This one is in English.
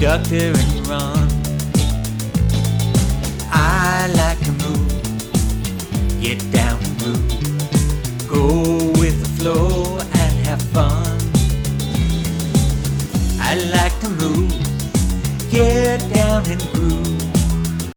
conductor and run. I like to move, get down and groove.